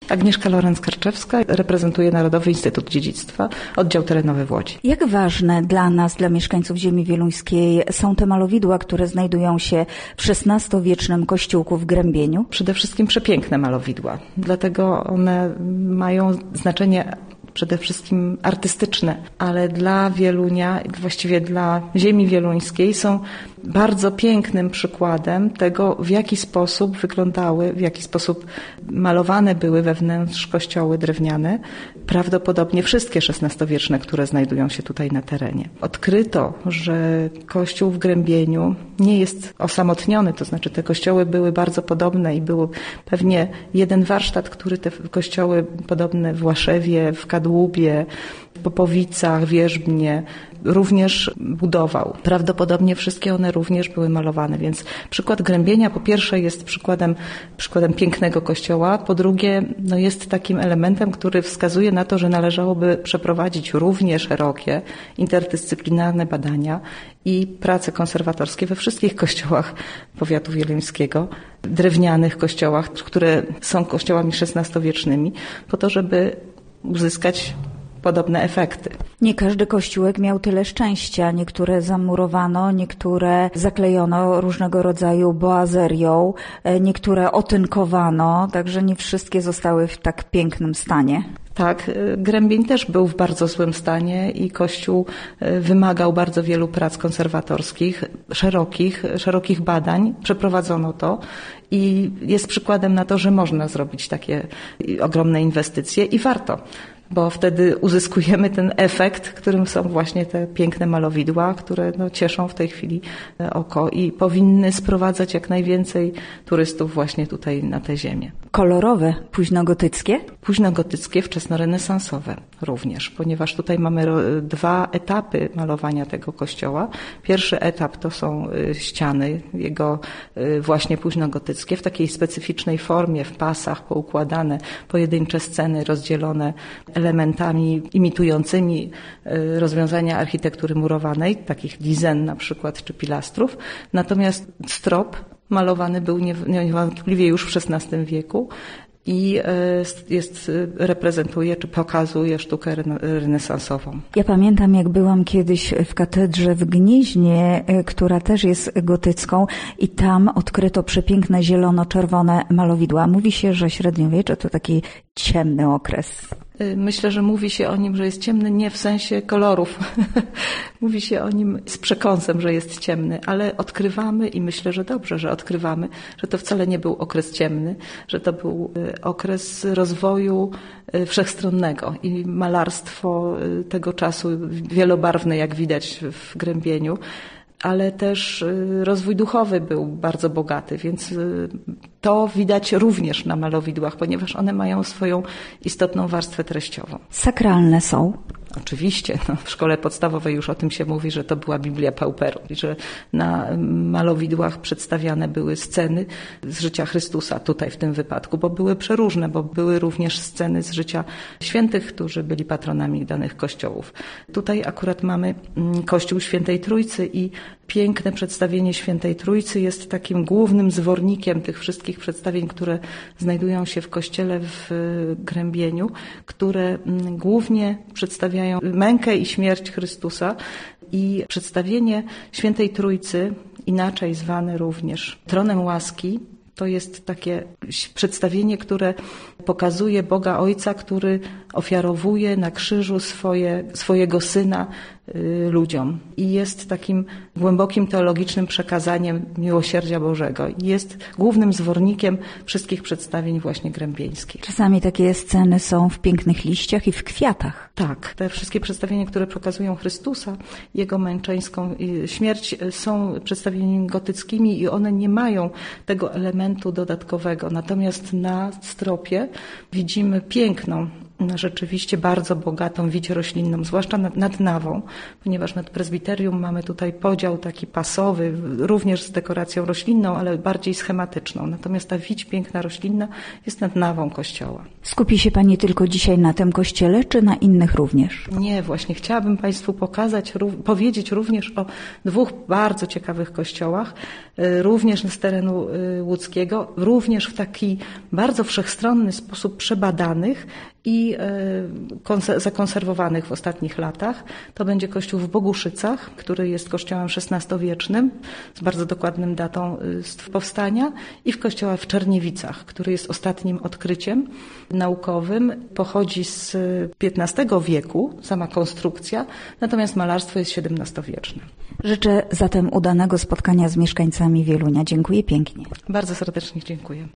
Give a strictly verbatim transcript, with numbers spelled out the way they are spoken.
Agnieszka Lorenz-Karczewska, reprezentuje Narodowy Instytut Dziedzictwa, oddział terenowy w Łodzi. Jak ważne dla nas, dla mieszkańców ziemi wieluńskiej są te malowidła, które znajdują się w szesnastowiecznym kościółku w Grębieniu? Przede wszystkim przepiękne malowidła, dlatego one mają znaczenie przede wszystkim artystyczne, ale dla Wielunia, właściwie dla ziemi wieluńskiej są bardzo pięknym przykładem tego, w jaki sposób wyglądały, w jaki sposób malowane były wewnątrz kościoły drewniane, prawdopodobnie wszystkie szesnastowieczne, które znajdują się tutaj na terenie. Odkryto, że kościół w Grębieniu nie jest osamotniony, to znaczy te kościoły były bardzo podobne i był pewnie jeden warsztat, który te kościoły podobne w Łaszewie, w Kadłubie, w Popowicach, Wierzbnie również budował. Prawdopodobnie wszystkie one również były malowane, więc przykład Grębienia po pierwsze jest przykładem, przykładem pięknego kościoła, po drugie no jest takim elementem, który wskazuje na to, że należałoby przeprowadzić równie szerokie, interdyscyplinarne badania i prace konserwatorskie we wszystkich kościołach powiatu wieluńskiego, drewnianych kościołach, które są kościołami szesnastowiecznymi, po to, żeby uzyskać podobne efekty. Nie każdy kościółek miał tyle szczęścia. Niektóre zamurowano, niektóre zaklejono różnego rodzaju boazerią, niektóre otynkowano, także nie wszystkie zostały w tak pięknym stanie. Tak, Grębień też był w bardzo złym stanie i Kościół wymagał bardzo wielu prac konserwatorskich, szerokich, szerokich badań. Przeprowadzono to i jest przykładem na to, że można zrobić takie ogromne inwestycje i warto, bo wtedy uzyskujemy ten efekt, którym są właśnie te piękne malowidła, które no, cieszą w tej chwili oko i powinny sprowadzać jak najwięcej turystów właśnie tutaj na tę ziemię. Kolorowe, późnogotyckie? Późnogotyckie, wczesnorenesansowe również, ponieważ tutaj mamy dwa etapy malowania tego kościoła. Pierwszy etap to są ściany, jego właśnie późnogotyckie, w takiej specyficznej formie, w pasach poukładane, pojedyncze sceny rozdzielone elementami imitującymi rozwiązania architektury murowanej, takich lizen na przykład, czy pilastrów. Natomiast strop malowany był niewątpliwie już w szesnastym wieku i jest, reprezentuje czy pokazuje sztukę renesansową. Ja pamiętam, jak byłam kiedyś w katedrze w Gnieźnie, która też jest gotycką i tam odkryto przepiękne zielono-czerwone malowidła. Mówi się, że średniowiecze to taki ciemny okres. Myślę, że mówi się o nim, że jest ciemny nie w sensie kolorów. Mówi się o nim z przekąsem, że jest ciemny, ale odkrywamy i myślę, że dobrze, że odkrywamy, że to wcale nie był okres ciemny, że to był okres rozwoju wszechstronnego i malarstwo tego czasu wielobarwne, jak widać w Grębieniu, ale też rozwój duchowy był bardzo bogaty, więc to widać również na malowidłach, ponieważ one mają swoją istotną warstwę treściową. Sakralne są? Oczywiście. No, w szkole podstawowej już o tym się mówi, że to była Biblia Pauperu i że na malowidłach przedstawiane były sceny z życia Chrystusa tutaj w tym wypadku, bo były przeróżne, bo były również sceny z życia świętych, którzy byli patronami danych kościołów. Tutaj akurat mamy Kościół Świętej Trójcy i piękne przedstawienie Świętej Trójcy jest takim głównym zwornikiem tych wszystkich przedstawień, które znajdują się w kościele w Grębieniu, które głównie przedstawiają mękę i śmierć Chrystusa i przedstawienie Świętej Trójcy, inaczej zwane również tronem łaski, to jest takie przedstawienie, które pokazuje Boga Ojca, który ofiarowuje na krzyżu swoje, swojego Syna y, ludziom. I jest takim głębokim teologicznym przekazaniem miłosierdzia Bożego. I jest głównym zwornikiem wszystkich przedstawień właśnie grębieńskich. Czasami takie sceny są w pięknych liściach i w kwiatach. Tak, te wszystkie przedstawienia, które pokazują Chrystusa, Jego męczeńską śmierć, są przedstawieniami gotyckimi i one nie mają tego elementu dodatkowego. Natomiast na stropie widzimy piękną, rzeczywiście bardzo bogatą wić roślinną, zwłaszcza nad, nad nawą, ponieważ nad prezbiterium mamy tutaj podział taki pasowy, również z dekoracją roślinną, ale bardziej schematyczną. Natomiast ta wić piękna roślinna jest nad nawą kościoła. Skupi się Pani tylko dzisiaj na tym kościele, czy na innych również? Nie, właśnie chciałabym Państwu pokazać, powiedzieć również o dwóch bardzo ciekawych kościołach, również z terenu łódzkiego, również w taki bardzo wszechstronny sposób przebadanych i zakonserwowanych w ostatnich latach. To będzie kościół w Boguszycach, który jest kościołem szesnastowiecznym z bardzo dokładnym datą powstania, i w kościoła w Czerniewicach, który jest ostatnim odkryciem naukowym. Pochodzi z piętnastego wieku, sama konstrukcja, natomiast malarstwo jest siedemnastowieczne. Życzę zatem udanego spotkania z mieszkańcami Wielunia. Dziękuję pięknie. Bardzo serdecznie dziękuję.